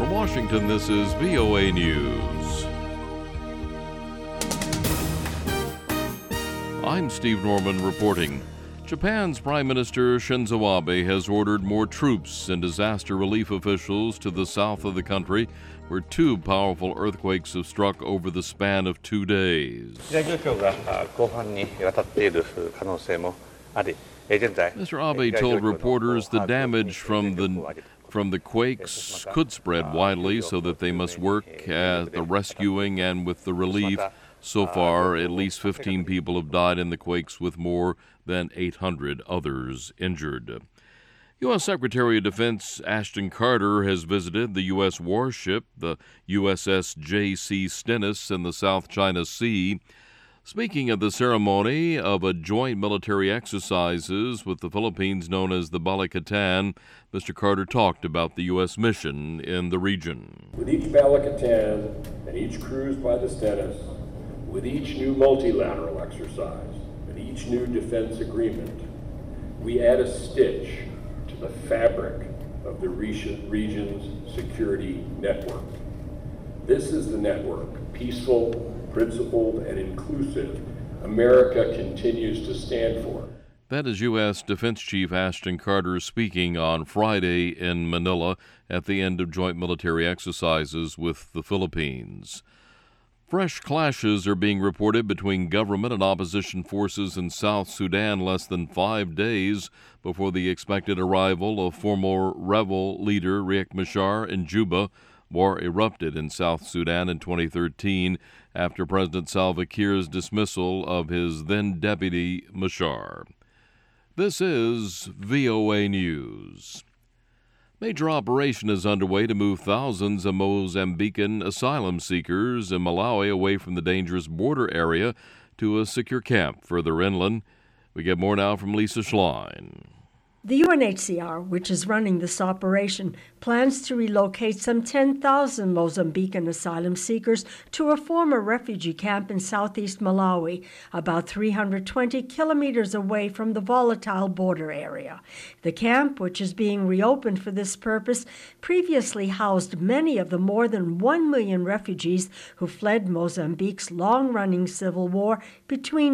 From Washington, this is VOA News. I'm Steve Norman reporting. Japan's Prime Minister Shinzo Abe has ordered more troops and disaster relief officials to the south of the country, where two powerful earthquakes have struck over the span of 2 days. Mr. Abe told reporters the damage from the quakes could spread widely, so that they must work at the rescuing and with the relief. So far, at least 15 people have died in the quakes, with more than 800 others injured. U.S. Secretary of Defense Ashton Carter has visited the U.S. warship, the USS J.C. Stennis, in the South China Sea. Speaking at the ceremony of a joint military exercises with the Philippines known as the Balikatan, Mr. Carter talked about the U.S. mission in the region. With each Balikatan and each cruise by the Stennis, with each new multilateral exercise and each new defense agreement, we add a stitch to the fabric of the region's security network. This is the network, peaceful, principled, and inclusive, America continues to stand for. That is U.S. Defense Chief Ashton Carter speaking on Friday in Manila at the end of joint military exercises with the Philippines. Fresh clashes are being reported between government and opposition forces in South Sudan less than 5 days before the expected arrival of former rebel leader Riek Machar in Juba. War erupted in South Sudan in 2013 after President Salva Kiir's dismissal of his then-deputy Machar. This is VOA News. Major operation is underway to move thousands of Mozambican asylum seekers in Malawi away from the dangerous border area to a secure camp further inland. We get more now from Lisa Schlein. The UNHCR, which is running this operation, plans to relocate some 10,000 Mozambican asylum seekers to a former refugee camp in southeast Malawi, about 320 kilometers away from the volatile border area. The camp, which is being reopened for this purpose, previously housed many of the more than 1 million refugees who fled Mozambique's long-running civil war between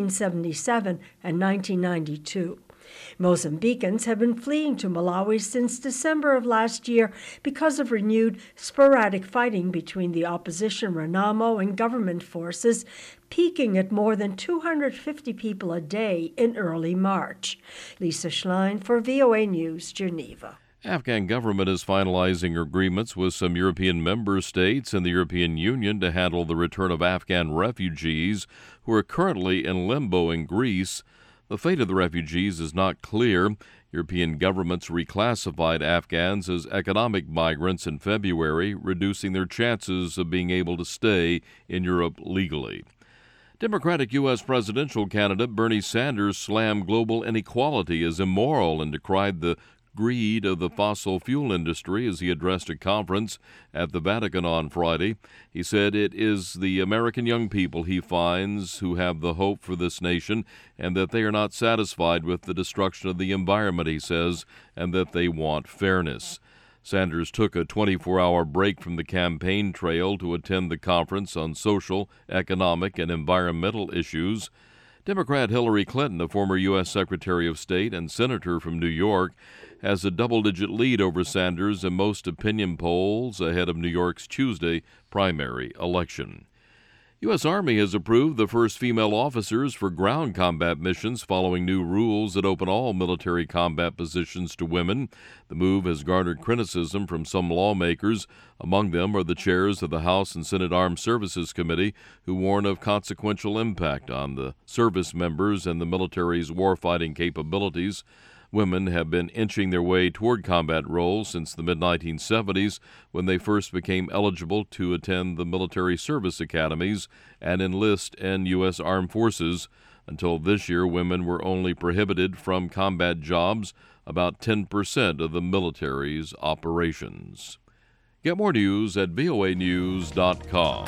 1977 and 1992. Mozambicans have been fleeing to Malawi since December of last year because of renewed sporadic fighting between the opposition Renamo and government forces, peaking at more than 250 people a day in early March. Lisa Schlein for VOA News, Geneva. Afghan government is finalizing agreements with some European member states and the European Union to handle the return of Afghan refugees who are currently in limbo in Greece. The fate of the refugees is not clear. European governments reclassified Afghans as economic migrants in February, reducing their chances of being able to stay in Europe legally. Democratic U.S. presidential candidate Bernie Sanders slammed global inequality as immoral and decried the greed of the fossil fuel industry as he addressed a conference at the Vatican on Friday. He said it is the American young people he finds who have the hope for this nation, and that they are not satisfied with the destruction of the environment, he says, and that they want fairness. Sanders took a 24-hour break from the campaign trail to attend the conference on social, economic, and environmental issues. Democrat Hillary Clinton, a former U.S. Secretary of State and senator from New York, has a double-digit lead over Sanders in most opinion polls ahead of New York's Tuesday primary election. U.S. Army has approved the first female officers for ground combat missions following new rules that open all military combat positions to women. The move has garnered criticism from some lawmakers. Among them are the chairs of the House and Senate Armed Services Committee, who warn of consequential impact on the service members and the military's warfighting capabilities. Women have been inching their way toward combat roles since the mid-1970s, when they first became eligible to attend the military service academies and enlist in U.S. Armed Forces. Until this year, women were only prohibited from combat jobs, about 10% of the military's operations. Get more news at voanews.com.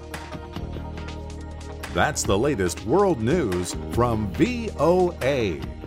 That's the latest world news from VOA.